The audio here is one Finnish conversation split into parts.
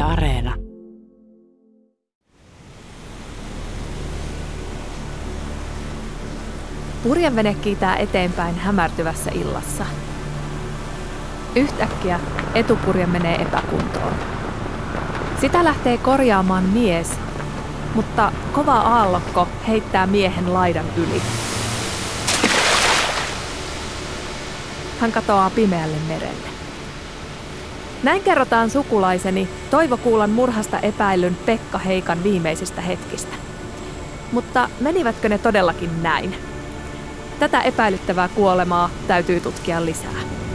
Areena. Purjevene kiitää eteenpäin hämärtyvässä illassa. Yhtäkkiä etupurje menee epäkuntoon. Sitä lähtee korjaamaan mies, mutta kova aallokko heittää miehen laidan yli. Hän katoaa pimeälle merelle. Näin kerrotaan sukulaiseni Toivo Kuulan murhasta epäillyn Pekka Heikan viimeisistä hetkistä. Mutta menivätkö ne todellakin näin? Tätä epäilyttävää kuolemaa täytyy tutkia lisää.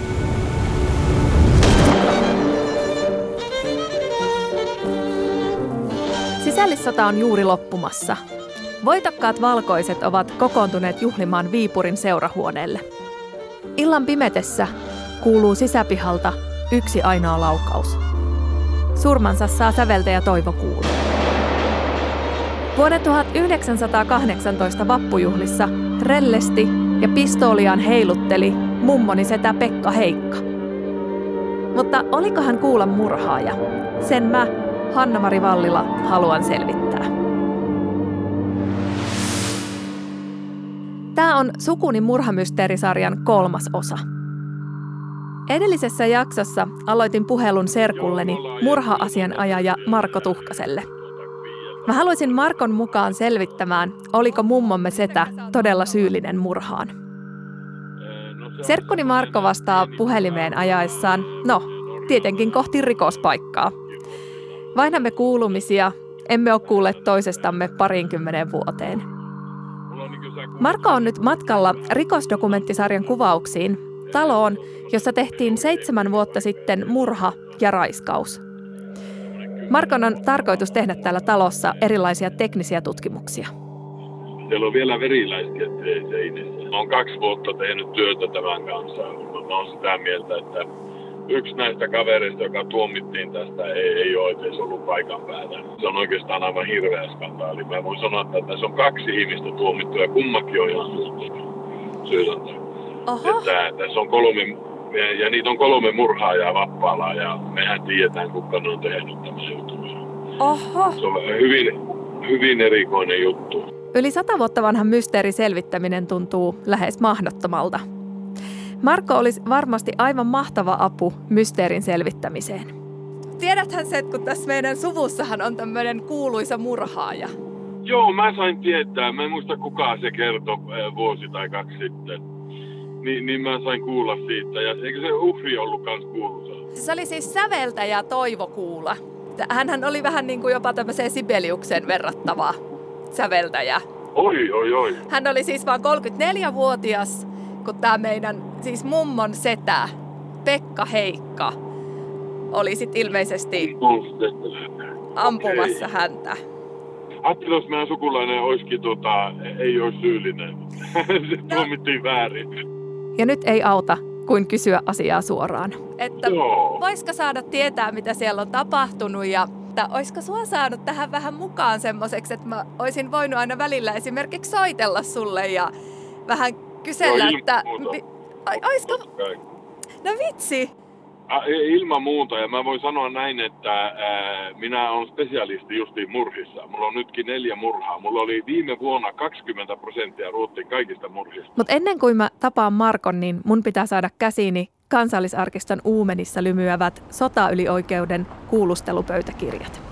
Sisällissota on juuri loppumassa. Voitokkaat valkoiset ovat kokoontuneet juhlimaan Viipurin seurahuoneelle. Illan pimetessä kuuluu sisäpihalta yksi ainoa laukaus. Surmansa saa säveltäjä Toivo Kuula. Vuoden 1918 vappujuhlissa trellesti ja pistooliaan heilutteli mummoni setä Pekka Heikka. Mutta oliko hän Kuulan murhaaja? Sen mä, Hanna-Mari Vallila, haluan selvittää. Tämä on Sukuni murhamysteerisarjan 3. osa. Edellisessä jaksossa aloitin puhelun serkulleni murha-asianajaja Marko Tuhkaselle. Mä haluaisin Markon mukaan selvittämään, oliko mummomme setä todella syyllinen murhaan. Serkkuni Marko vastaa puhelimeen ajaessaan, tietenkin kohti rikospaikkaa. Vaihdamme kuulumisia, emme ole kuulleet toisestamme 20 vuoteen. Marko on nyt matkalla rikosdokumenttisarjan kuvauksiin taloon, jossa tehtiin 7 vuotta sitten murha ja raiskaus. Markon on tarkoitus tehdä täällä talossa erilaisia teknisiä tutkimuksia. Siellä on vielä veriläiskät seinissä. Mä oon 2 vuotta tehnyt työtä tämän kanssa. Mä oon sitä mieltä, että yksi näistä kavereista, joka tuomittiin tästä, ei ole edes ollut paikan päällä. Se on oikeastaan aivan hirveä skandaali. Mä voin sanoa, että tässä on 2 ihmistä tuomittu ja kummakin on ihan syytöntä. Tässä on 3, ja niitä on 3 murhaajaa vapaalla ja mehän tiedetään, kuka ne on tehnyt tämän jutun. Se on hyvin erikoinen juttu. Yli 100 vuotta vanhan mysteerin selvittäminen tuntuu lähes mahdottomalta. Marko olisi varmasti aivan mahtava apu mysteerin selvittämiseen. Tiedäthän se, että kun tässä meidän suvussahan on tämmöinen kuuluisa murhaaja. Joo, mä sain tietää. Mä en muista kuka se kertoi vuosi tai 2 sitten. Niin mä sain kuulla siitä. Ja eikö se uhri ollut kans kuuluisa? Se oli siis säveltäjä Toivo Kuula. Hänhän oli vähän niin kuin jopa tämmöiseen Sibeliukseen verrattava säveltäjä. Oi. Hän oli siis vaan 34-vuotias, kun tämä meidän siis mummon setä, Pekka Heikka, oli sitten ilmeisesti ampumassa häntä. Ajattelin, jos meidän sukulainen olisikin, ei olisi syyllinen. Se tuomittiin väärin. Ja nyt ei auta kuin kysyä asiaa suoraan. Että voisiko saada tietää, mitä siellä on tapahtunut ja että olisiko sua saanut tähän vähän mukaan semmoiseksi, että mä olisin voinut aina välillä esimerkiksi soitella sulle ja vähän kysellä, että olisiko... No vitsi! Ilman muuta, ja mä voin sanoa näin, että minä olen spesialisti justiin murhissa. Mulla on nytkin 4 murhaa. Mulla oli viime vuonna 20% Ruotsin kaikista murhista. Mutta ennen kuin mä tapaan Markon, niin mun pitää saada käsiini Kansallisarkiston uumenissa lymyävät sotaylioikeuden kuulustelupöytäkirjat.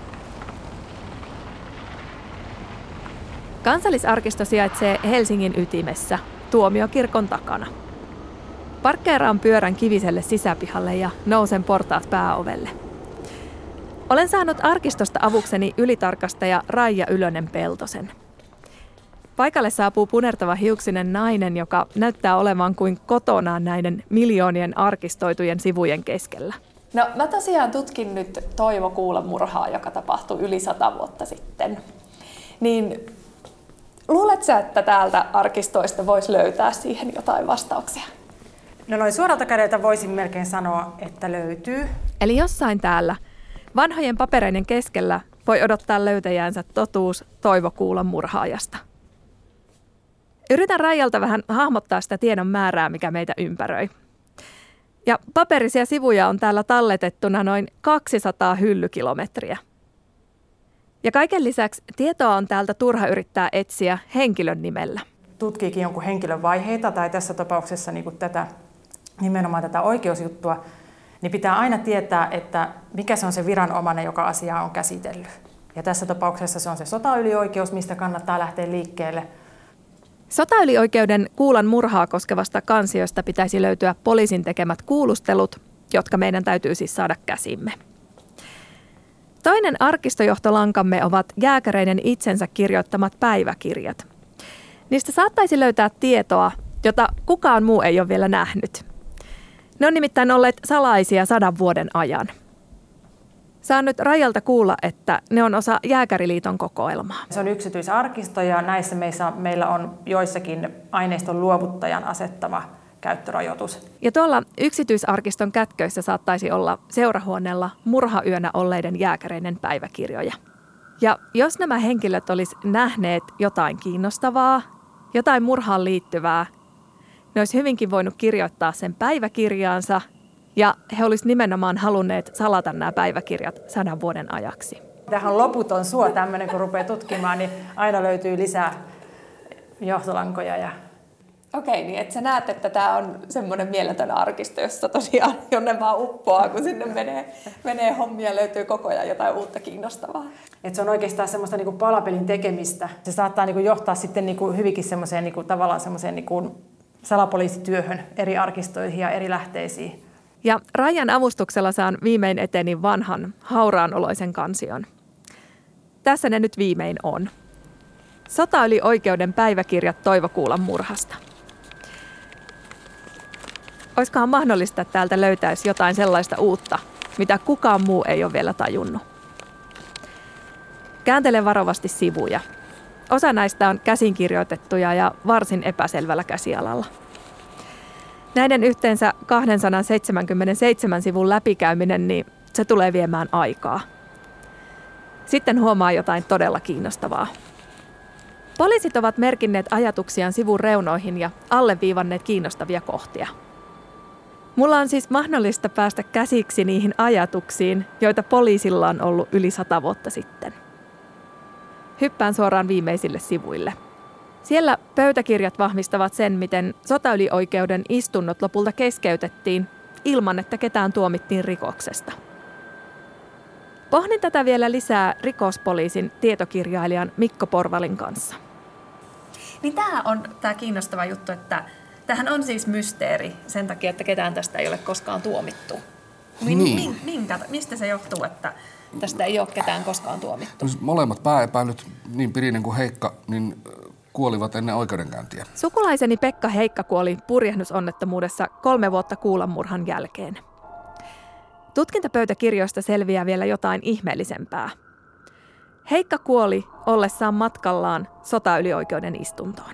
Kansallisarkisto sijaitsee Helsingin ytimessä, Tuomiokirkon takana. Parkkeeraan pyörän kiviselle sisäpihalle ja nousen portaat pääovelle. Olen saanut arkistosta avukseni ylitarkastaja Raija Ylönen-Peltosen. Paikalle saapuu punertava hiuksinen nainen, joka näyttää olevan kuin kotonaan näiden miljoonien arkistoitujen sivujen keskellä. No mä tosiaan tutkin nyt Toivo Kuulan murhaa, joka tapahtui yli 100 vuotta sitten. Niin luuletko sä, että täältä arkistoista voisi löytää siihen jotain vastauksia? No noin suoralta kädeltä voisin melkein sanoa, että löytyy. Eli jossain täällä vanhojen papereiden keskellä voi odottaa löytäjäänsä totuus Toivo Kuulan murhaajasta. Yritän Raijalta vähän hahmottaa sitä tiedon määrää, mikä meitä ympäröi. Ja paperisia sivuja on täällä talletettuna noin 200 hyllykilometriä. Ja kaiken lisäksi tietoa on täältä turha yrittää etsiä henkilön nimellä. Tutkiikin jonkun henkilön vaiheita tai tässä tapauksessa niin kuin nimenomaan tätä oikeusjuttua, niin pitää aina tietää, että mikä se on se viranomainen, joka asiaa on käsitellyt. Ja tässä tapauksessa se on se sotaylioikeus, mistä kannattaa lähteä liikkeelle. Sotaylioikeuden Kuulan murhaa koskevasta kansiosta pitäisi löytyä poliisin tekemät kuulustelut, jotka meidän täytyy siis saada käsimme. Toinen arkistojohtolankamme ovat jääkäreiden itsensä kirjoittamat päiväkirjat. Niistä saattaisi löytää tietoa, jota kukaan muu ei ole vielä nähnyt. Ne on nimittäin olleet salaisia 100 vuoden ajan. Saan nyt Rajalta kuulla, että ne on osa Jääkäriliiton kokoelmaa. Se on yksityisarkisto ja näissä meillä on joissakin aineiston luovuttajan asettama käyttörajoitus. Ja tuolla yksityisarkiston kätköissä saattaisi olla seurahuoneella murhayönä olleiden jääkäreiden päiväkirjoja. Ja jos nämä henkilöt olisi nähneet jotain kiinnostavaa, jotain murhaan liittyvää, ne olisi hyvinkin voinut kirjoittaa sen päiväkirjaansa ja he olisivat nimenomaan halunneet salata nämä päiväkirjat 100 vuoden ajaksi. Tähän on loputon suo tämmöinen, kun rupeaa tutkimaan, niin aina löytyy lisää johtolankoja. Okei, niin että sä näet, että tämä on semmoinen mieletön arkisto, jossa tosiaan jonne vaan uppoaa, kun sinne menee hommia, löytyy koko ajan jotain uutta kiinnostavaa. Et se on oikeastaan semmoista niinku palapelin tekemistä. Se saattaa niinku johtaa sitten niinku hyvinkin semmoiseen niinku tavallaan semmoiseen niinku salapoliisityöhön eri arkistoihin ja eri lähteisiin. Ja Rajan avustuksella saan viimein eteeni vanhan, hauraanoloisen kansion. Tässä ne nyt viimein on. Sotaylioikeuden päiväkirjat Toivo Kuulan murhasta. Olisikohan mahdollista, että täältä löytäisi jotain sellaista uutta, mitä kukaan muu ei ole vielä tajunnut. Kääntelen varovasti sivuja. Osa näistä on käsinkirjoitettuja ja varsin epäselvällä käsialalla. Näiden yhteensä 277 sivun läpikäyminen, niin se tulee viemään aikaa. Sitten huomaa jotain todella kiinnostavaa. Poliisit ovat merkinneet ajatuksiaan sivun reunoihin ja alleviivanneet kiinnostavia kohtia. Mulla on siis mahdollista päästä käsiksi niihin ajatuksiin, joita poliisilla on ollut yli 100 vuotta sitten. Hyppään suoraan viimeisille sivuille. Siellä pöytäkirjat vahvistavat sen, miten sotaylioikeuden istunnot lopulta keskeytettiin ilman, että ketään tuomittiin rikoksesta. Pohdin tätä vielä lisää rikospoliisin tietokirjailijan Mikko Porvalin kanssa. Niin tämä on tämä kiinnostava juttu, että tämähän on siis mysteeri sen takia, että ketään tästä ei ole koskaan tuomittu. Mistä se johtuu, että tästä ei ole ketään koskaan tuomittu? Molemmat pääepäilyt, niin Pirinen kuin Heikka, niin kuolivat ennen oikeudenkäyntiä. Sukulaiseni Pekka Heikka kuoli purjehdusonnettomuudessa 3 vuotta Kuulan murhan jälkeen. Tutkintapöytäkirjoista selviää vielä jotain ihmeellisempää. Heikka kuoli ollessaan matkallaan sotaylioikeuden istuntoon.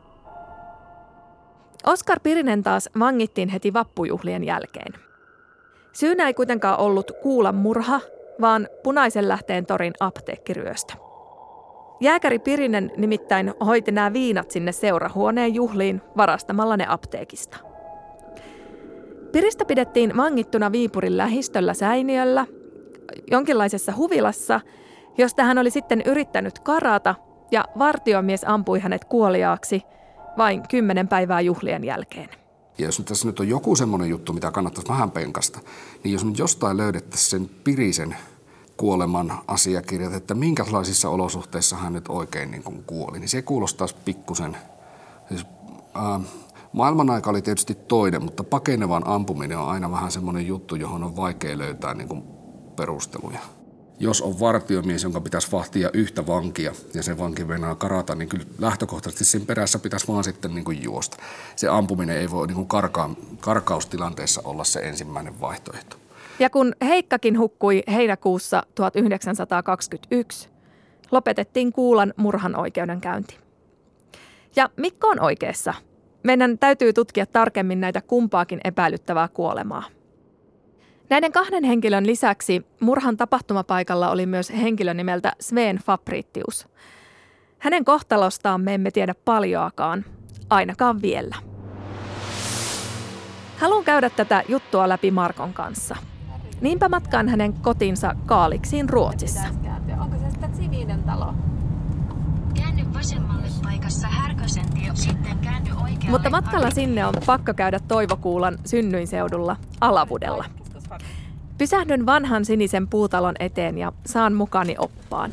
Oskar Pirinen taas vangittiin heti vappujuhlien jälkeen. Syynä ei kuitenkaan ollut Kuulan murha, vaan Punaisen Lähteen torin apteekkiryöstö. Jääkäri Pirinen nimittäin hoiti nämä viinat sinne seurahuoneen juhliin varastamalla ne apteekista. Piristä pidettiin vangittuna Viipurin lähistöllä Säiniöllä, jonkinlaisessa huvilassa, josta hän oli sitten yrittänyt karata ja vartiomies ampui hänet kuoliaaksi vain 10 päivää juhlien jälkeen. Ja jos nyt tässä nyt on joku semmoinen juttu, mitä kannattaisi vähän penkasta, niin jos nyt jostain löydettäisiin sen Pirisen kuoleman asiakirjat, että minkälaisissa olosuhteissa hän nyt oikein niin kuin kuoli, niin se kuulostaa pikkusen. Siis, maailman aika oli tietysti toinen, mutta pakenevan ampuminen on aina vähän semmoinen juttu, johon on vaikea löytää niin kuin perusteluja. Jos on vartiomies, jonka pitäisi vahtia yhtä vankia ja se vanki venää karata, niin kyllä lähtökohtaisesti sen perässä pitäisi vaan sitten niin kuin juosta. Se ampuminen ei voi niin kuin karkaustilanteessa olla se ensimmäinen vaihtoehto. Ja kun Heikkakin hukkui heinäkuussa 1921, lopetettiin Kuulan murhan oikeudenkäynti. Ja Mikko on oikeassa. Meidän täytyy tutkia tarkemmin näitä kumpaakin epäilyttävää kuolemaa. Näiden 2 henkilön lisäksi murhan tapahtumapaikalla oli myös henkilö nimeltä Sven Fabritius. Hänen kohtalostaan me emme tiedä paljoakaan, ainakaan vielä. Haluan käydä tätä juttua läpi Markon kanssa. Niinpä matkaan hänen kotinsa Kaaliksiin Ruotsissa. Onko se sitä sininen talo? Käänny vasemmalle paikassa Härkösentie, sitten käänny oikealle. Mutta matkalla sinne on pakko käydä Toivo Kuulan synnyinseudulla Alavudella. Pysähdyn vanhan sinisen puutalon eteen ja saan mukani oppaan.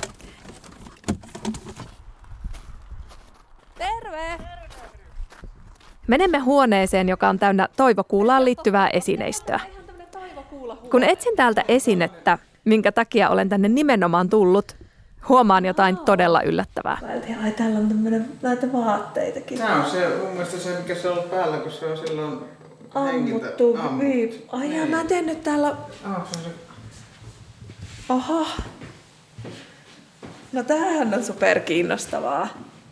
Terve! Menemme huoneeseen, joka on täynnä Toivo Kuulaan liittyvää esineistöä. Kun etsin täältä esinettä, minkä takia olen tänne nimenomaan tullut, huomaan jotain todella yllättävää. Ai, täällä on näitä vaatteitakin. Tämä on se, mun mielestä se, mikä se on ollut päällä, kun se on silloin Ammuttu. Ai ja mä en tehnyt täällä... Se on se. Oho. No tämähän on superkiinnostavaa.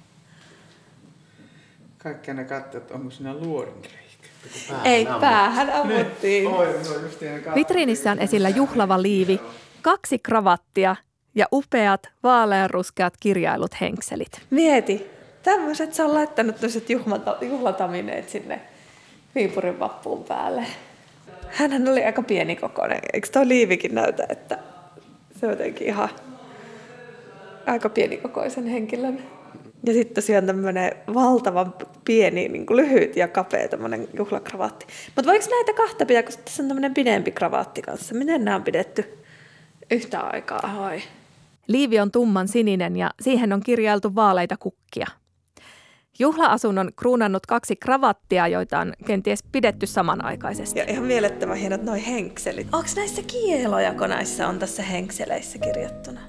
Kaikki ne katsoo, että onko siinä luodinreikä. Ei, päähän ammuttiin. Vitriinissä on esillä juhlava liivi, 2 kravattia ja upeat vaaleanruskeat kirjailut henkselit. Mieti, tämmöiset sä on laittanut tämmöiset juhlatamineet sinne Viipurin vappuun päälle. Hänhän oli aika pienikokoinen. Eikö toi liivikin näytä, että se on jotenkin ihan aika pienikokoisen henkilön. Ja sitten tosiaan tämmöinen valtavan pieni, niin kuin lyhyt ja kapea tämmöinen juhlakravaatti. Mutta voiko näitä kahta pitää, kun tässä on tämmöinen pidempi kravaatti kanssa? Miten nämä on pidetty yhtä aikaa? Vai? Liivi on tumman sininen ja siihen on kirjailtu vaaleita kukkia. Juhla-asun on kruunannut 2 kravattia, joita on kenties pidetty samanaikaisesti. Ja ihan mielettömän hienot noi henkselit. Onko näissä kieloja, kun näissä on tässä henkseleissä kirjattuna?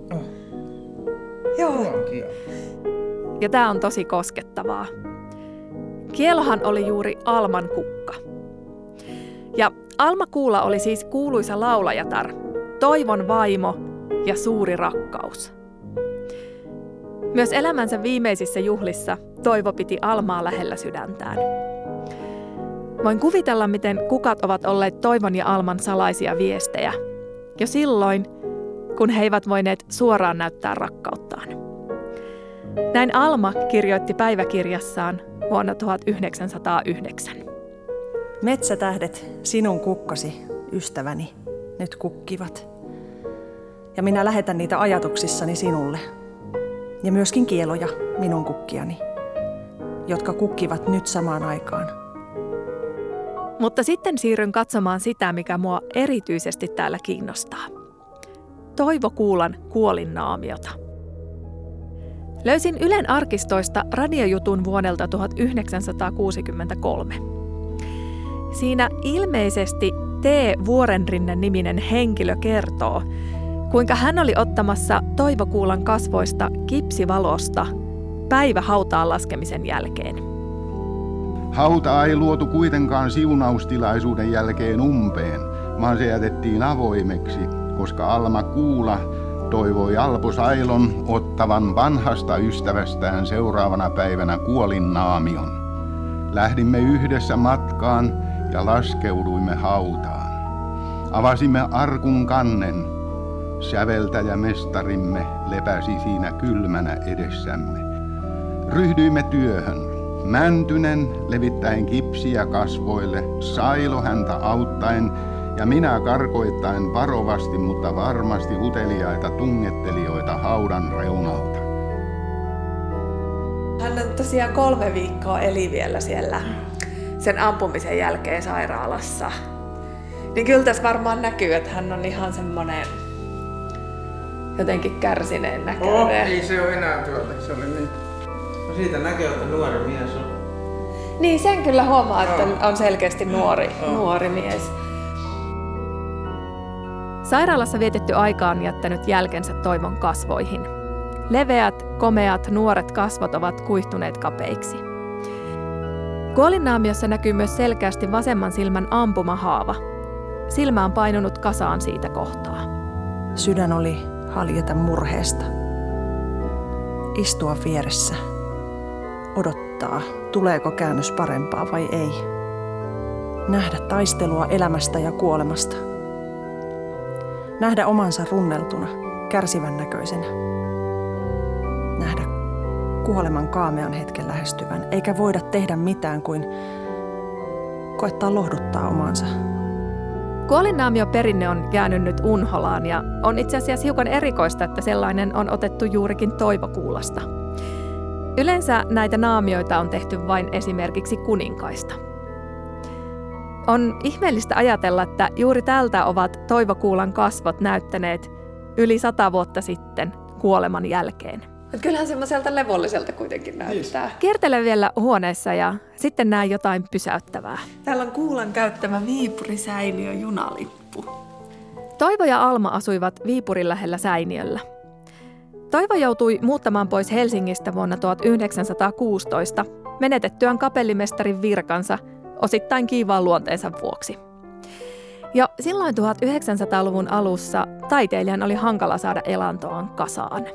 Joo. Ja tämä on tosi koskettavaa. Kielohan oli juuri Alman kukka. Ja Alma Kuula oli siis kuuluisa laulajatar, Toivon vaimo ja suuri rakkaus. Myös elämänsä viimeisissä juhlissa Toivo piti Almaa lähellä sydäntään. Voin kuvitella, miten kukat ovat olleet Toivon ja Alman salaisia viestejä. Jo silloin, kun he eivät voineet suoraan näyttää rakkauttaan. Näin Alma kirjoitti päiväkirjassaan vuonna 1909. Metsätähdet, sinun kukkasi, ystäväni, nyt kukkivat. Ja minä lähetän niitä ajatuksissani sinulle. Ja myöskin kieloja, minun kukkiani, jotka kukkivat nyt samaan aikaan. Mutta sitten siirryn katsomaan sitä, mikä mua erityisesti täällä kiinnostaa. Toivo Kuulan kuolinnaamiota. Löysin Ylen arkistoista radiojutun vuodelta 1963. Siinä ilmeisesti T. Vuorenrinne-niminen henkilö kertoo, kuinka hän oli ottamassa Toivo Kuulan kasvoista kipsivalosta päivä hautaan laskemisen jälkeen. Hautaa ei luotu kuitenkaan siunaustilaisuuden jälkeen umpeen, vaan se jätettiin avoimeksi, koska Alma Kuula toivoi Alpo Sailon ottavan vanhasta ystävästään seuraavana päivänä kuolinnaamion. Lähdimme yhdessä matkaan ja laskeuduimme hautaan. Avasimme arkun kannen. Säveltäjämestarimme lepäsi siinä kylmänä edessämme. Ryhdyimme työhön. Mäntynen levittäen kipsiä kasvoille, Sailo häntä auttaen ja minä karkoittaen varovasti, mutta varmasti uteliaita tungettelijoita haudan reunalta. Hän on tosiaan 3 viikkoa eli vielä siellä sen ampumisen jälkeen sairaalassa. Niin kyllä tässä varmaan näkyy, että hän on ihan semmoinen jotenkin kärsineen näköinen. Ei se ole enää se oli niin. No siitä näkee, että nuori mies on. Niin, sen kyllä huomaa, että on selkeästi nuori mies. Sairaalassa vietetty aika on jättänyt jälkensä Toivon kasvoihin. Leveät, komeat, nuoret kasvot ovat kuihtuneet kapeiksi. Kuolinnaamiossa näkyy myös selkeästi vasemman silmän ampumahaava. Silmä on painunut kasaan siitä kohtaa. Sydän oli haljeta murheesta. Istua vieressä. Odottaa, tuleeko käännös parempaa vai ei. Nähdä taistelua elämästä ja kuolemasta. Nähdä omansa runneltuna, kärsivän näköisenä. Nähdä kuoleman kaamean hetken lähestyvän, eikä voida tehdä mitään kuin koettaa lohduttaa omansa. Kuolinnaamioperinne on jäänyt nyt unholaan ja on itse asiassa hiukan erikoista, että sellainen on otettu juurikin Toivokuulasta. Yleensä näitä naamioita on tehty vain esimerkiksi kuninkaista. On ihmeellistä ajatella, että juuri tältä ovat Toivokuulan kasvot näyttäneet yli 100 vuotta sitten kuoleman jälkeen. Kyllähän semmoiselta levolliselta kuitenkin näyttää. Kiertelen vielä huoneessa ja sitten näen jotain pysäyttävää. Täällä on Kuulan käyttämä Viipuri-Säiniö junalippu. Toivo ja Alma asuivat Viipurin lähellä Säiniöllä. Toivo joutui muuttamaan pois Helsingistä vuonna 1916 menetettyään kapellimestarin virkansa osittain kiivaan luonteensa vuoksi. Jo silloin 1900-luvun alussa taiteilijan oli hankala saada elantoaan kasaan.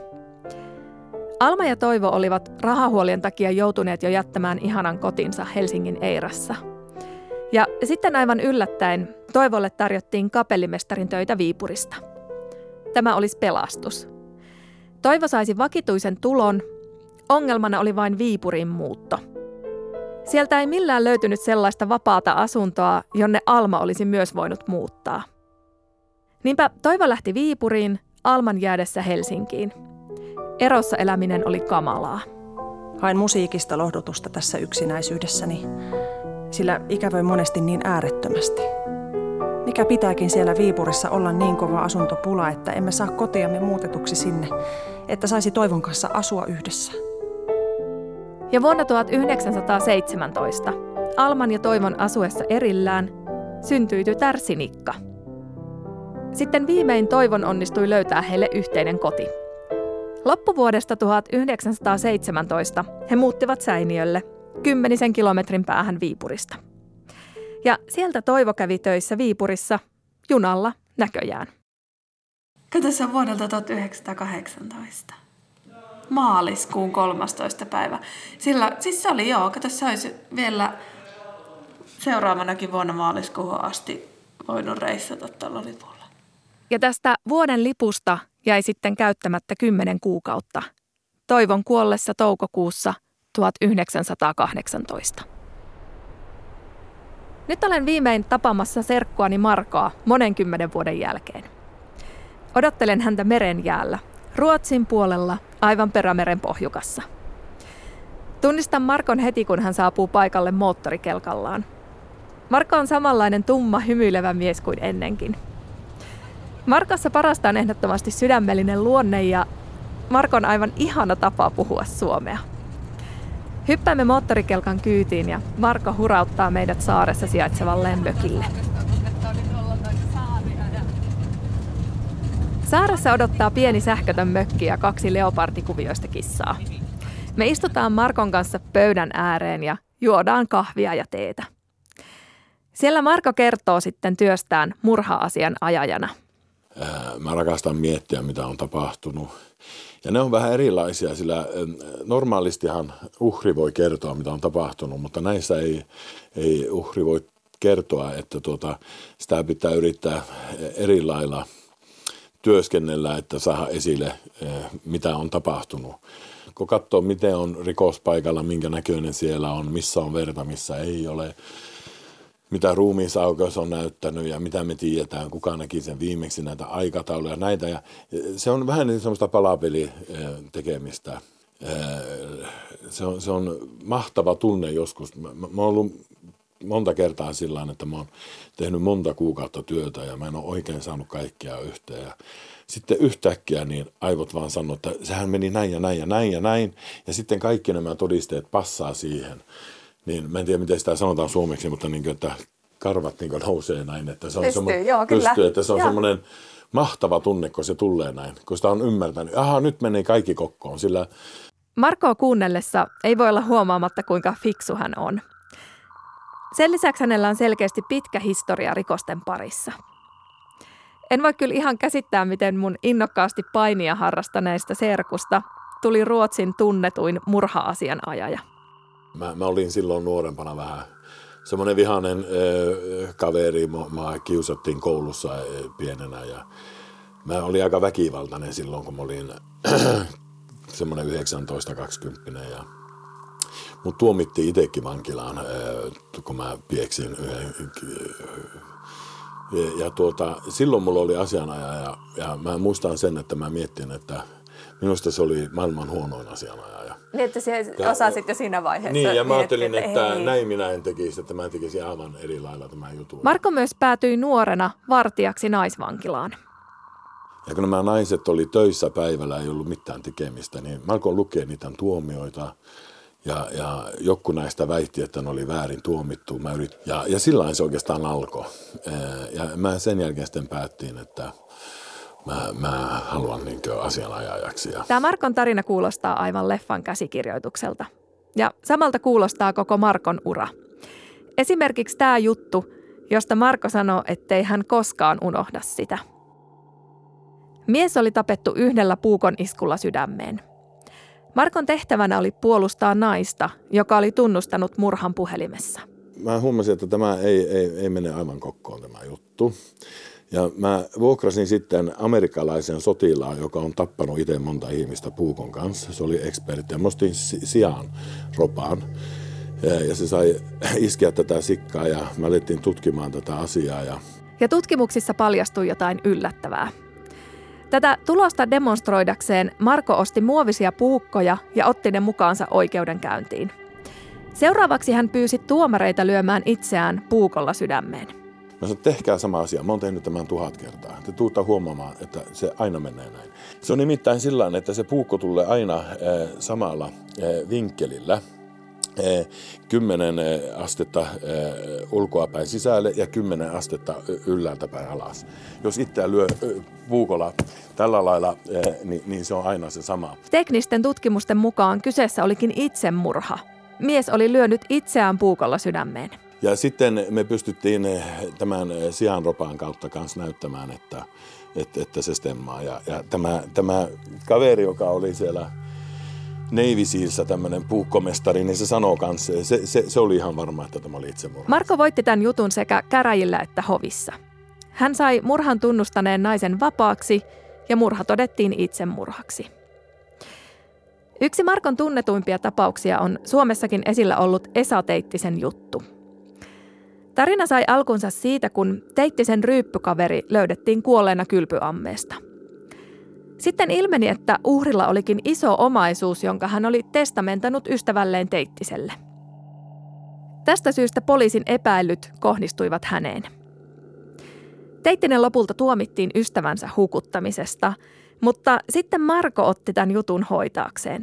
Alma ja Toivo olivat rahahuolien takia joutuneet jo jättämään ihanan kotinsa Helsingin Eirassa. Ja sitten aivan yllättäen Toivolle tarjottiin kapellimestarin töitä Viipurista. Tämä olisi pelastus. Toivo saisi vakituisen tulon, ongelmana oli vain Viipuriin muutto. Sieltä ei millään löytynyt sellaista vapaata asuntoa, jonne Alma olisi myös voinut muuttaa. Niinpä Toivo lähti Viipuriin, Alman jäädessä Helsinkiin. Erossa eläminen oli kamalaa. Hain musiikista lohdutusta tässä yksinäisyydessäni, sillä ikävöi monesti niin äärettömästi. Mikä pitääkin siellä Viipurissa olla niin kova asuntopula, että emme saa kotiamme muutetuksi sinne, että saisi Toivon kanssa asua yhdessä. Ja vuonna 1917 Alman ja Toivon asuessa erillään syntyi tytär Sinikka. Sitten viimein Toivon onnistui löytää heille yhteinen koti. Loppuvuodesta 1917 he muuttivat Säiniölle 10 kilometrin päähän Viipurista. Ja sieltä Toivo kävi töissä Viipurissa junalla näköjään. Kato, se on vuodelta 1918. Maaliskuun 13. päivä. Siis se oli kato, se olisi vielä seuraavanakin vuonna maaliskuuhun asti voinut reissata tällä lipulla. Ja tästä vuoden lipusta jäi sitten käyttämättä 10 kuukautta. Toivon kuollessa toukokuussa 1918. Nyt olen viimein tapaamassa serkkuani Markoa monen 10 vuoden jälkeen. Odottelen häntä merenjäällä, Ruotsin puolella, aivan Perämeren pohjukassa. Tunnistan Markon heti, kun hän saapuu paikalle moottorikelkallaan. Marko on samanlainen tumma, hymyilevä mies kuin ennenkin. Markossa parasta on ehdottomasti sydämellinen luonne ja Markon aivan ihana tapa puhua suomea. Hyppäämme moottorikelkan kyytiin ja Marko hurauttaa meidät saaressa sijaitsevalle mökille. Saaressa odottaa pieni sähkötön mökki ja 2 leopardikuvioista kissaa. Me istutaan Markon kanssa pöydän ääreen ja juodaan kahvia ja teetä. Siellä Marko kertoo sitten työstään murha-asian ajajana. Mä rakastan miettiä, mitä on tapahtunut. Ja ne on vähän erilaisia, sillä normaalistihan uhri voi kertoa, mitä on tapahtunut, mutta näissä ei uhri voi kertoa, että sitä pitää yrittää eri lailla työskennellä, että saada esille, mitä on tapahtunut. Kun katsoo, miten on rikospaikalla, minkä näköinen siellä on, missä on verta, missä ei ole, mitä ruumiisaukeus on näyttänyt ja mitä me tiedetään, kuka näki sen viimeksi, näitä aikatauluja näitä. Ja se on vähän niin semmoista palapeli tekemistä. Se on mahtava tunne joskus. Mä oon ollut monta kertaa sillä tavalla, että mä oon tehnyt monta kuukautta työtä ja mä en ole oikein saanut kaikkea yhteen. Ja sitten yhtäkkiä niin aivot vaan sanoo, että sehän meni näin ja näin ja näin ja näin. Ja sitten kaikki nämä todisteet passaa siihen. Niin mä en tiedä, miten sitä sanotaan suomeksi, mutta niin kuin, että karvat niin kuin nousee näin. Että se on pystyy, että se on semmoinen mahtava tunne, kun se tulee näin. Kun sitä on ymmärtänyt, nyt menee kaikki kokkoon. Sillä Markoa kuunnellessa ei voi olla huomaamatta, kuinka fiksu hän on. Sen lisäksi hänellä on selkeästi pitkä historia rikosten parissa. En voi kyllä ihan käsittää, miten mun innokkaasti painia harrastaneesta serkusta tuli Ruotsin tunnetuin murha-asianajaja. Mä olin silloin nuorempana vähän semmoinen vihainen kaveri. Mä kiusattiin koulussa pienenä ja mä olin aika väkivaltainen silloin, kun mä olin semmoinen 19-20. Mut tuomittiin itsekin vankilaan, kun mä pieksin yhden. Ja silloin mulla oli asianajaja ja mä muistan sen, että mä miettin, että minusta se oli maailman huonoin asianajaja. Niin, että sä osasit jo siinä vaiheessa. Niin, ja mä ajattelin, että näin minä en tekisi, että mä tekisin aivan eri lailla tämän jutun. Marko myös päätyi nuorena vartijaksi naisvankilaan. Ja kun nämä naiset oli töissä päivällä, ei ollut mitään tekemistä, niin mä alkoin lukea niitä tuomioita. Ja joku näistä väitti, että ne oli väärin tuomittu. Ja sillain se oikeastaan alkoi. Ja mä sen jälkeen sitten päättiin, että mä haluan asianajajaksi. Tämä Markon tarina kuulostaa aivan leffan käsikirjoitukselta. Ja samalta kuulostaa koko Markon ura. Esimerkiksi tämä juttu, josta Marko sanoo, ettei hän koskaan unohda sitä. Mies oli tapettu yhdellä puukon iskulla sydämeen. Markon tehtävänä oli puolustaa naista, joka oli tunnustanut murhan puhelimessa. Mä huomasin, että tämä ei mene aivan kokkoon tämä juttu. Ja mä vuokrasin sitten amerikkalaisen sotilaan, joka on tappanut itse monta ihmistä puukon kanssa. Se oli ekspertti. Ja mä ostin sian ropaan. Ja se sai iskeä tätä sikkaa ja mä alettiin tutkimaan tätä asiaa. Ja tutkimuksissa paljastui jotain yllättävää. Tätä tulosta demonstroidakseen Marko osti muovisia puukkoja ja otti ne mukaansa oikeudenkäyntiin. Seuraavaksi hän pyysi tuomareita lyömään itseään puukolla sydämeen. Mä sanoin, tehkää sama asia. Mä oon tehnyt tämän 1000 kertaa. Te tuutte huomaamaan, että se aina menee näin. Se on nimittäin sillain, että se puukko tulee aina samalla vinkkelillä. 10 astetta ulkoapäin sisälle ja 10 astetta ylhäältä päin alas. Jos itseään lyö puukolla tällä lailla, niin se on aina se sama. Teknisten tutkimusten mukaan kyseessä olikin itsemurha. Mies oli lyönyt itseään puukolla sydämeen. Ja sitten me pystyttiin tämän sianropaan kautta kanssa näyttämään, että se stemmaa. Ja tämä kaveri, joka oli siellä Navy Sealsissa tämmöinen puukkomestari, niin se sanoo kanssa, se oli ihan varma, että tämä oli itsemurha. Marko voitti tämän jutun sekä käräjillä että hovissa. Hän sai murhan tunnustaneen naisen vapaaksi ja murha todettiin itsemurhaksi. Yksi Markon tunnetuimpia tapauksia on Suomessakin esillä ollut Esa Teittisen juttu. Tarina sai alkunsa siitä, kun Teittisen ryyppykaveri löydettiin kuolleena kylpyammeesta. Sitten ilmeni, että uhrilla olikin iso omaisuus, jonka hän oli testamentanut ystävälleen Teittiselle. Tästä syystä poliisin epäilyt kohdistuivat häneen. Teittinen lopulta tuomittiin ystävänsä hukuttamisesta, mutta sitten Marko otti tämän jutun hoitaakseen.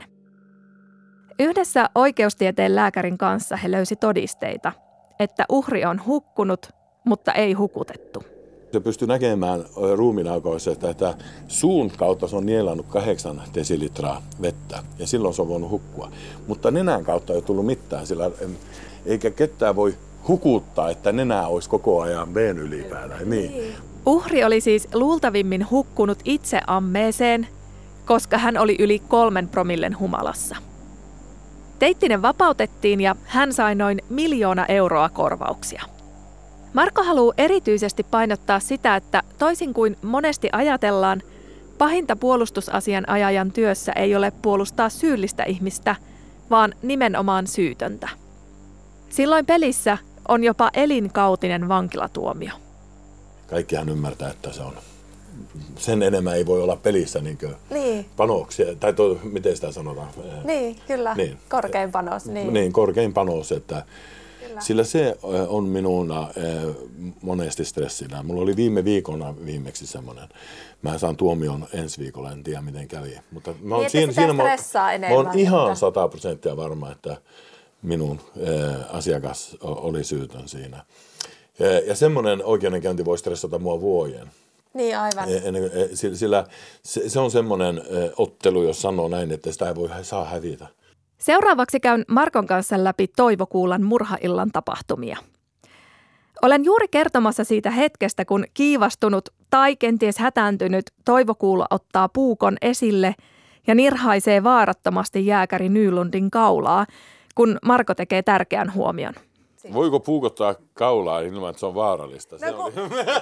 Yhdessä oikeustieteen lääkärin kanssa he löysi todisteita, että uhri on hukkunut, mutta ei hukutettu. Se pystyi näkemään ruumiinaukoissa, että suun kautta se on nielannut 8 desilitraa vettä ja silloin se on voinut hukkua. Mutta nenän kautta ei tullut mitään, sillä eikä ketään voi hukuttaa, että nenää olisi koko ajan veen ylipäällä. Niin. Uhri oli siis luultavimmin hukkunut itse ammeeseen, koska hän oli yli 3 promillen humalassa. Teittinen vapautettiin ja hän sai noin 1 000 000 euroa korvauksia. Marko haluaa erityisesti painottaa sitä, että toisin kuin monesti ajatellaan, pahinta puolustusasianajajan työssä ei ole puolustaa syyllistä ihmistä, vaan nimenomaan syytöntä. Silloin pelissä on jopa elinkautinen vankilatuomio. Kaikkihan ymmärtää, että se on. Sen enemmän ei voi olla pelissä niin. Panoksia, tai miten sitä sanotaan? Niin, kyllä. Niin. Korkein panos. Niin, korkein panos, että sillä se on minun monesti stressinä. Mulla oli viime viikolla viimeksi semmoinen. Mä saan tuomion ensi viikolla, en tiedä miten kävi. Mutta mä oon ihan 100% varma, että minun asiakas oli syytön siinä. Ja semmoinen oikeudenkäynti voi stressata mua vuoden. Niin, aivan. Sillä se on semmoinen ottelu, jos sanoo näin, että sitä ei voi saa hävitä. Seuraavaksi käyn Markon kanssa läpi Toivo Kuulan murhaillan tapahtumia. Olen juuri kertomassa siitä hetkestä, kun kiivastunut tai kenties hätääntynyt Toivo Kuula ottaa puukon esille ja nirhaisee vaarattomasti jääkäri Nylundin kaulaa, kun Marko tekee tärkeän huomion. Voiko puukottaa kaulaa ilman, että se on vaarallista? Se oli.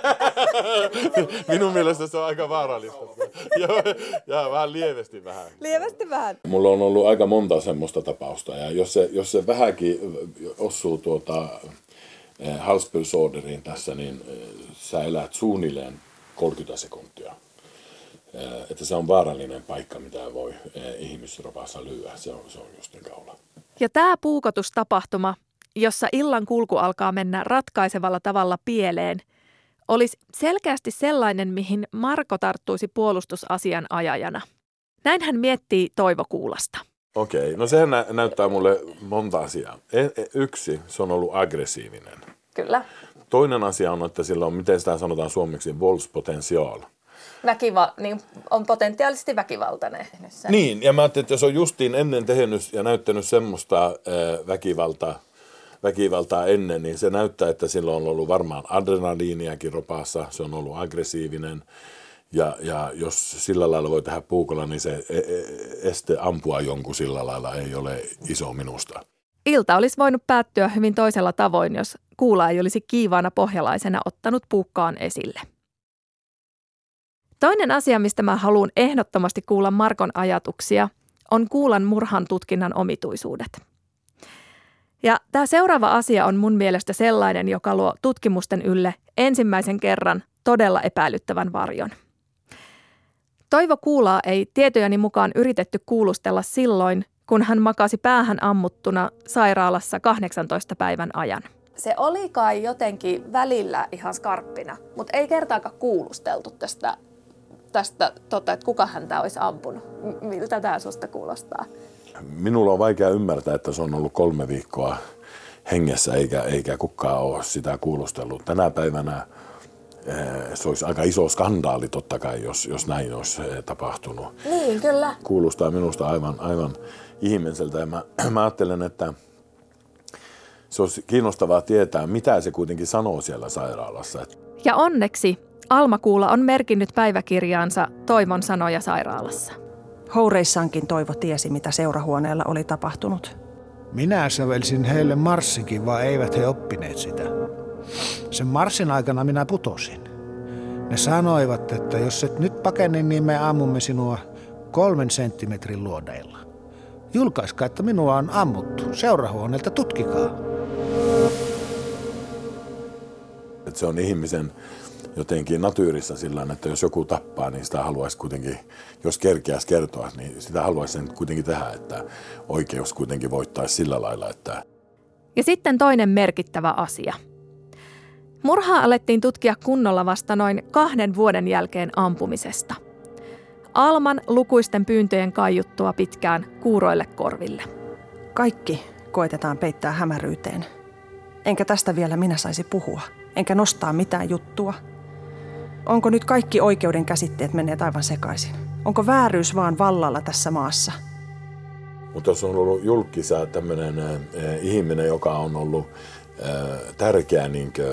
Minun mielestä se on aika vaarallista. Joo, vähän lievästi vähän. Lievästi vähän. Mulla on ollut aika monta semmoista tapausta, ja jos se vähänkin osuu halspulsåderiin tässä, niin sä elät suunnilleen 30 sekuntia. Että se on vaarallinen paikka, mitä voi ihmisropassa lyödä. Se on just kaula. Ja tämä puukotustapahtuma, jossa illan kulku alkaa mennä ratkaisevalla tavalla pieleen, olisi selkeästi sellainen, mihin Marko tarttuisi puolustusasianajajana. Näin hän miettii Toivo Kuulasta. Okei, no sehän näyttää mulle monta asiaa. Yksi, se on ollut aggressiivinen. Kyllä. Toinen asia on, että sillä on, miten sitä sanotaan suomeksi, våldspotential. Niin on potentiaalisesti väkivaltainen. Niin, ja mä ajattelin, että jos on justiin ennen tehnyt ja näyttänyt semmoista väkivaltaa ennen, niin se näyttää, että sillä on ollut varmaan adrenaliiniakin ropassa, se on ollut aggressiivinen. Ja jos sillä lailla voi tehdä puukolla, niin se este ampua jonkun sillä lailla ei ole iso minusta. Ilta olisi voinut päättyä hyvin toisella tavoin, jos Kuula ei olisi kiivaana pohjalaisena ottanut puukkaan esille. Toinen asia, mistä mä haluan ehdottomasti kuulla Markon ajatuksia, on Kuulan murhan tutkinnan omituisuudet. Ja tämä seuraava asia on mun mielestä sellainen, joka luo tutkimusten ylle ensimmäisen kerran todella epäilyttävän varjon. Toivo Kuulaa ei tietojeni mukaan yritetty kuulustella silloin, kun hän makasi päähän ammuttuna sairaalassa 18 päivän ajan. Se oli kai jotenkin välillä ihan skarppina, mutta ei kertaakaan kuulusteltu tästä että kuka häntä olisi ampunut. Miltä tämä susta kuulostaa? Minulla on vaikea ymmärtää, että se on ollut 3 viikkoa hengessä eikä kukaan ole sitä kuulustellut. Tänä päivänä se olisi aika iso skandaali totta kai, jos näin olisi tapahtunut. Niin, kyllä. Kuulostaa minusta aivan ihmiseltä ja mä ajattelen, että se olisi kiinnostavaa tietää, mitä se kuitenkin sanoo siellä sairaalassa. Ja onneksi Alma Kuula on merkinnyt päiväkirjaansa Toivon sanoja sairaalassa. Houreissaankin Toivo tiesi, mitä seurahuoneella oli tapahtunut. Minä sävelsin heille marssikin, vaan eivät he oppineet sitä. Sen marssin aikana minä putosin. Ne sanoivat, että jos et nyt pakene, niin me ammumme sinua 3 senttimetrin luodeilla. Julkaiskaa, että minua on ammuttu. Seurahuoneelta tutkikaa. Että se on ihmisen jotenkin natyyrissa sillä, että jos joku tappaa, niin sitä haluaisi kuitenkin, jos kerkeäisi kertoa, niin sitä haluaisi sen kuitenkin tehdä, että oikeus kuitenkin voittaisi sillä lailla, että... Ja sitten toinen merkittävä asia. Murhaa alettiin tutkia kunnolla vasta noin 2 vuoden jälkeen ampumisesta. Alman lukuisten pyyntöjen kaiuttua pitkään kuuroille korville. Kaikki koetetaan peittää hämäryyteen. Enkä tästä vielä minä saisi puhua, enkä nostaa mitään juttua. Onko nyt kaikki oikeuden käsitteet menneet aivan sekaisin? Onko vääryys vaan vallalla tässä maassa? Mutta jos on ollut julkisa tämmöinen ihminen, joka on ollut tärkeä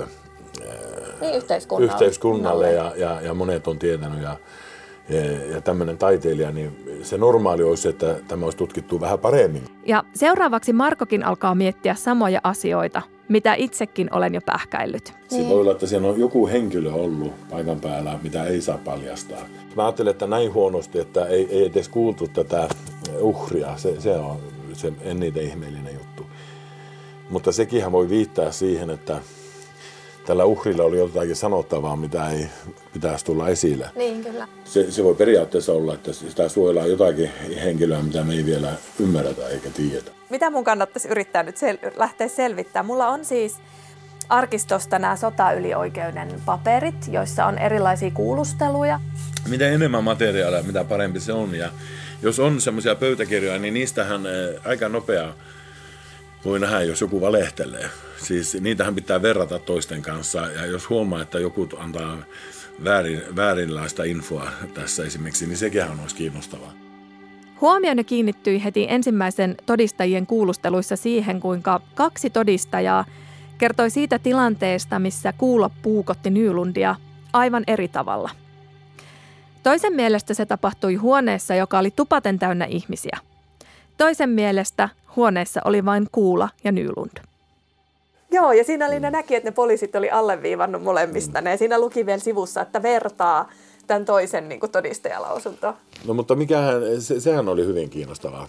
yhteiskunnalle ja monet on tietänyt ja tämmöinen taiteilija, niin se normaali olisi, että tämä olisi tutkittu vähän paremmin. Ja seuraavaksi Markokin alkaa miettiä samoja asioita, mitä itsekin olen jo pähkäillyt. Se voi olla, että siellä on joku henkilö ollut paikan päällä, mitä ei saa paljastaa. Mä ajattelen, että näin huonosti, että ei edes kuultu tätä uhria. Se on se eniten ihmeellinen juttu. Mutta sekinhän voi viittaa siihen, että tällä uhrilla oli jotakin sanottavaa, mitä ei pitäisi tulla esille. Niin, kyllä. Se voi periaatteessa olla, että sitä suojellaan jotakin henkilöä, mitä me ei vielä ymmärretä eikä tiedetä. Mitä mun kannattaisi yrittää nyt lähteä selvittämään? Mulla on siis arkistosta nämä sotaylioikeuden paperit, joissa on erilaisia kuulusteluja. Mitä enemmän materiaalia, mitä parempi se on. Ja jos on semmoisia pöytäkirjoja, niin niistähän aika nopea voi nähdä, jos joku valehtelee. Siis niitähän pitää verrata toisten kanssa, ja jos huomaa, että joku antaa väärinlaista infoa tässä esimerkiksi, niin sekinhän olisi kiinnostavaa. Huomioni kiinnittyi heti ensimmäisen todistajien kuulusteluissa siihen, kuinka 2 todistajaa kertoi siitä tilanteesta, missä Kuula puukotti Nylundia aivan eri tavalla. Toisen mielestä se tapahtui huoneessa, joka oli tupaten täynnä ihmisiä. Toisen mielestä huoneessa oli vain Kuula ja Nylund. Joo, ja siinä oli ne näki, että ne poliisit oli alleviivannut molemmista. Ja siinä luki vielä sivussa, että vertaa tämän toisen niin kuin todistajalausuntoa. No mutta sehän oli hyvin kiinnostavaa.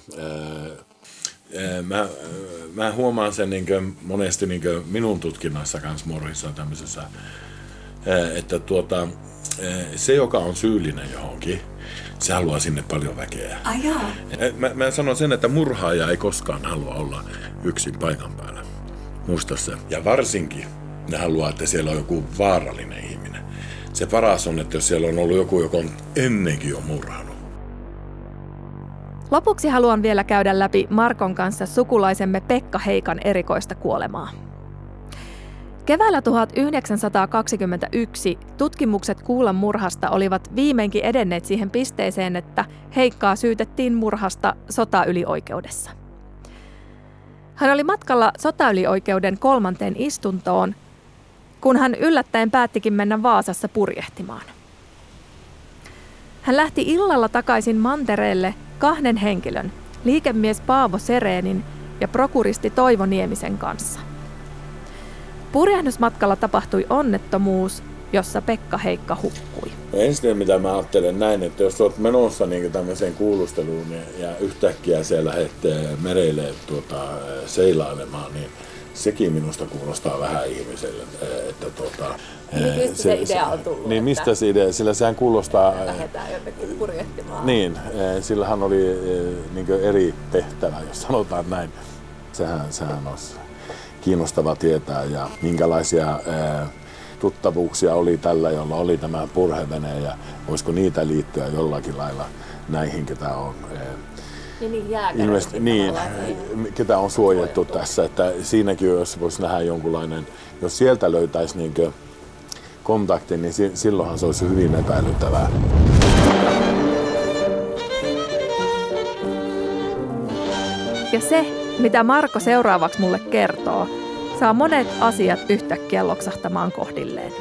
Mä huomaan sen niin kuin monesti niin kuin minun tutkinnoissa kanssa murhissa tämmöisessä, että se, joka on syyllinen johonkin, se haluaa sinne paljon väkeä. Mä sanon sen, että murhaaja ei koskaan halua olla yksin paikan päällä. Muista se. Ja varsinkin ne haluaa, että siellä on joku vaarallinen ihminen. Se paras on, että jos siellä on ollut joku, joka on ennenkin jo murhannut. Lopuksi haluan vielä käydä läpi Markon kanssa sukulaisemme Pekka Heikan erikoista kuolemaa. Keväällä 1921 tutkimukset Kuulan murhasta olivat viimeinkin edenneet siihen pisteeseen, että Heikkaa syytettiin murhasta sotaylioikeudessa. Hän oli matkalla sotaylioikeuden 3. istuntoon, kun hän yllättäen päättikin mennä Vaasassa purjehtimaan. Hän lähti illalla takaisin mantereelle 2 henkilön, liikemies Paavo Sereenin ja prokuristi Toivo Niemisen kanssa. Purjehdusmatkalla tapahtui onnettomuus, jossa Pekka Heikka hukkui. No ensin mitä mä ajattelen näin, että jos olet menossa niin tämmöiseen kuulusteluun ja yhtäkkiä siellä lähdet mereille seilailemaan, niin sekin minusta kuulostaa vähän ihmiselle. Että mistä se idea on tullut? Niin, mistä se idea? Sillä sehän kuulostaa... Lähdetään jonnekin purjehtimaan. Niin, sillähän oli niin eri tehtävä, jos sanotaan näin. Sehän olisi kiinnostava tietää ja minkälaisia tuttavuuksia oli tällä, jolla oli tämä purhevene ja voisiko niitä liittyä jollakin lailla näihin, ketä on... ketä on suojattu tässä, että siinäkin jos voisi nähdä jonkunlainen, jos sieltä löytäisi niinkö kontakti, niin silloinhan se olisi hyvin epäilyttävää. Ja se, mitä Marko seuraavaksi mulle kertoo, saa monet asiat yhtäkkiä loksahtamaan kohdilleen.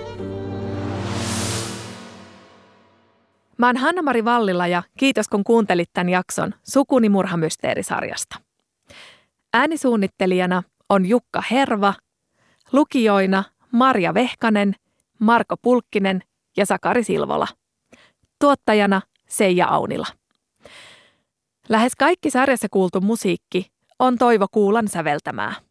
Mä oon Hanna-Mari Vallila ja kiitos kun kuuntelit tämän jakson Sukuni murhamysteerisarjasta. Äänisuunnittelijana on Jukka Herva, lukijoina Marja Vehkanen, Marko Pulkkinen ja Sakari Silvola. Tuottajana Seija Aunila. Lähes kaikki sarjassa kuultu musiikki on Toivo Kuulan säveltämää.